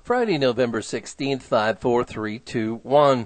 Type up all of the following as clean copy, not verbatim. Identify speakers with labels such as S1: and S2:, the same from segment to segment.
S1: Friday, November 16th, 54321.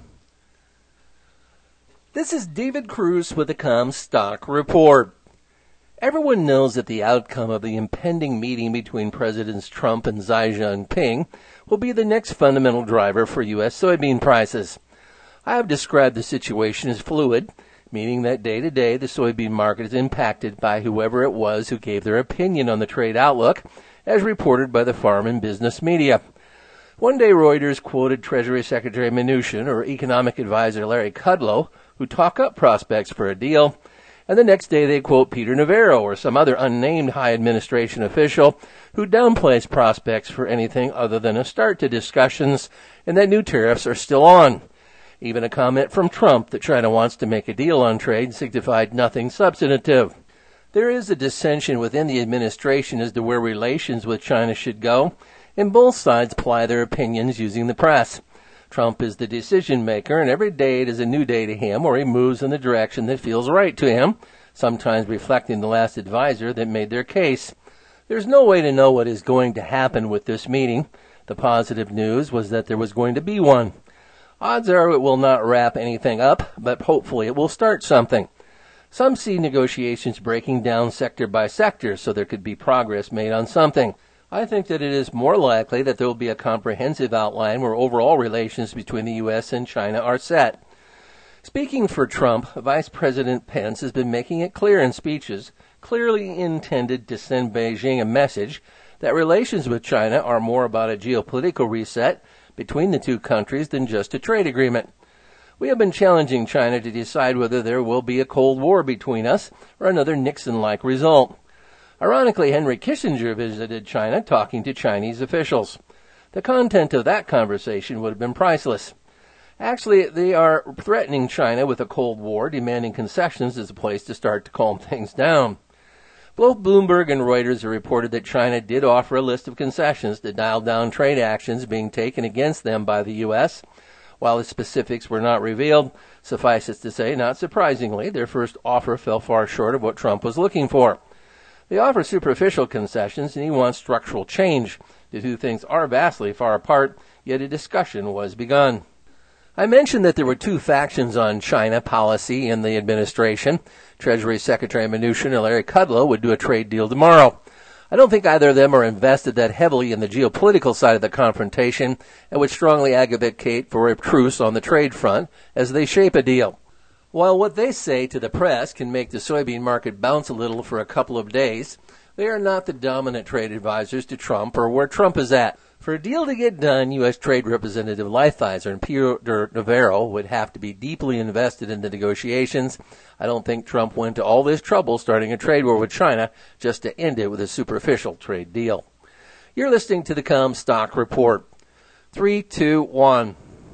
S1: This is David Cruz with the Comstock Report. Everyone knows that the outcome of the impending meeting between Presidents Trump and Xi Jinping will be the next fundamental driver for U.S. soybean prices. I have described the situation as fluid, meaning that day to day the soybean market is impacted by whoever it was who gave their opinion on the trade outlook, as reported by the farm and business media. One day Reuters quoted Treasury Secretary Mnuchin or Economic Advisor Larry Kudlow, who talk up prospects for a deal, and the next day they quote Peter Navarro or some other unnamed high administration official who downplays prospects for anything other than a start to discussions and that new tariffs are still on. Even a comment from Trump that China wants to make a deal on trade signified nothing substantive. There is a dissension within the administration as to where relations with China should go, and both sides ply their opinions using the press. Trump is the decision maker, and every day it is a new day to him, or he moves in the direction that feels right to him, sometimes reflecting the last advisor that made their case. There's no way to know what is going to happen with this meeting. The positive news was that there was going to be one. Odds are it will not wrap anything up, but hopefully it will start something. Some see negotiations breaking down sector by sector, so there could be progress made on something. I think that it is more likely that there will be a comprehensive outline where overall relations between the U.S. and China are set. Speaking for Trump, Vice President Pence has been making it clear in speeches, clearly intended to send Beijing a message that relations with China are more about a geopolitical reset between the two countries than just a trade agreement. We have been challenging China to decide whether there will be a Cold War between us or another Nixon-like result. Ironically, Henry Kissinger visited China talking to Chinese officials. The content of that conversation would have been priceless. Actually, they are threatening China with a Cold War, demanding concessions as a place to start to calm things down. Both Bloomberg and Reuters have reported that China did offer a list of concessions to dial down trade actions being taken against them by the U.S. While the specifics were not revealed, suffice it to say, not surprisingly, their first offer fell far short of what Trump was looking for. They offer superficial concessions, and he wants structural change. The two things are vastly far apart, yet a discussion was begun. I mentioned that there were two factions on China policy in the administration. Treasury Secretary Mnuchin and Larry Kudlow would do a trade deal tomorrow. I don't think either of them are invested that heavily in the geopolitical side of the confrontation and would strongly advocate for a truce on the trade front as they shape a deal. While what they say to the press can make the soybean market bounce a little for a couple of days, they are not the dominant trade advisors to Trump or where Trump is at. For a deal to get done, U.S. Trade Representative Lighthizer and Peter Navarro would have to be deeply invested in the negotiations. I don't think Trump went to all this trouble starting a trade war with China just to end it with a superficial trade deal. You're listening to the Comstock Report. 3, 2, 1.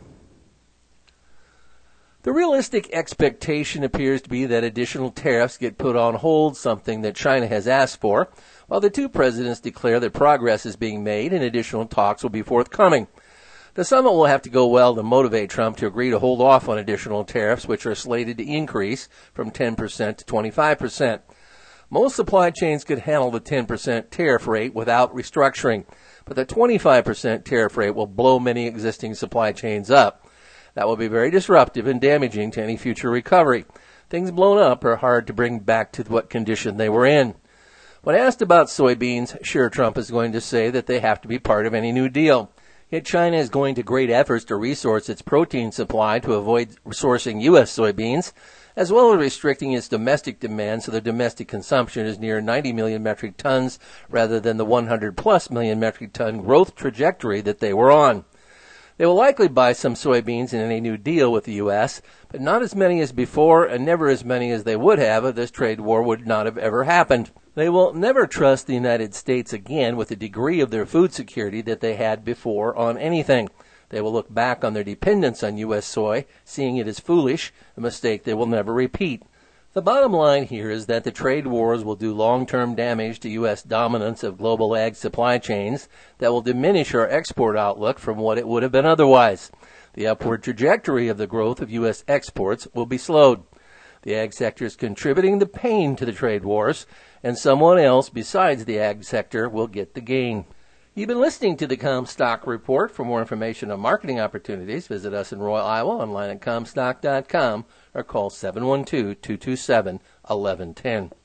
S1: The realistic expectation appears to be that additional tariffs get put on hold, something that China has asked for, while the two presidents declare that progress is being made and additional talks will be forthcoming. The summit will have to go well to motivate Trump to agree to hold off on additional tariffs, which are slated to increase from 10% to 25%. Most supply chains could handle the 10% tariff rate without restructuring, but the 25% tariff rate will blow many existing supply chains up. That will be very disruptive and damaging to any future recovery. Things blown up are hard to bring back to what condition they were in. When asked about soybeans, sure, Trump is going to say that they have to be part of any new deal. Yet China is going to great efforts to resource its protein supply to avoid sourcing U.S. soybeans, as well as restricting its domestic demand so the domestic consumption is near 90 million metric tons rather than the 100-plus million metric ton growth trajectory that they were on. They will likely buy some soybeans in any new deal with the U.S., but not as many as before and never as many as they would have if this trade war would not have ever happened. They will never trust the United States again with the degree of their food security that they had before on anything. They will look back on their dependence on U.S. soy, seeing it as foolish, a mistake they will never repeat. The bottom line here is that the trade wars will do long-term damage to U.S. dominance of global ag supply chains that will diminish our export outlook from what it would have been otherwise. The upward trajectory of the growth of U.S. exports will be slowed. The ag sector is contributing the pain to the trade wars, and someone else besides the ag sector will get the gain. You've been listening to the Comstock Report. For more information on marketing opportunities, visit us in Royal, Iowa, online at Comstock.com, or call 712-227-1110.